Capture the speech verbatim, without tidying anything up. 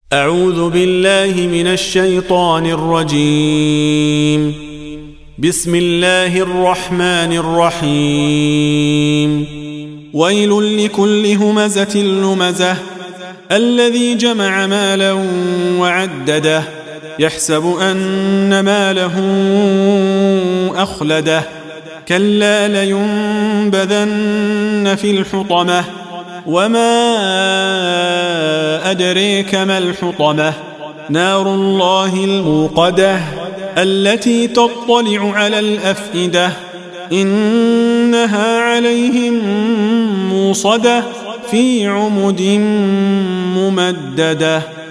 أعوذ بالله من الشيطان الرجيم. بسم الله الرحمن الرحيم. ويل لكل همزة لمزة الذي جمع مالا وعدده يحسب أن ماله أخلده كلا لينبذن في الحطمة وما أدريك ما الحطمة نار الله الموقدة التي تطلع على الأفئدة إنها عليهم موصدة في عمد ممددة.